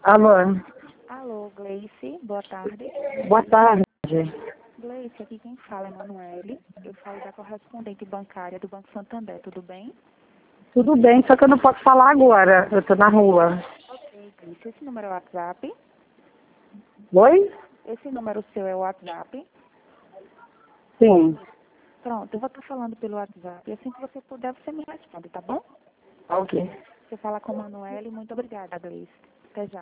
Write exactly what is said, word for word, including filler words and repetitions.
Alô, Alô, Gleice, boa tarde. boa tarde. Gleice, aqui quem fala é Manuele. Eu falo da correspondente bancária do Banco Santander, tudo bem? Tudo bem, só que eu não posso falar agora, eu tô na rua. Ok, Gleice, esse número é o WhatsApp? Oi? Esse número seu é o WhatsApp? Sim. Pronto, eu vou estar falando pelo WhatsApp. E assim que você puder, você me responde, tá bom? Ok. Você fala com a Manuele. Muito obrigada, Gleice. Até já.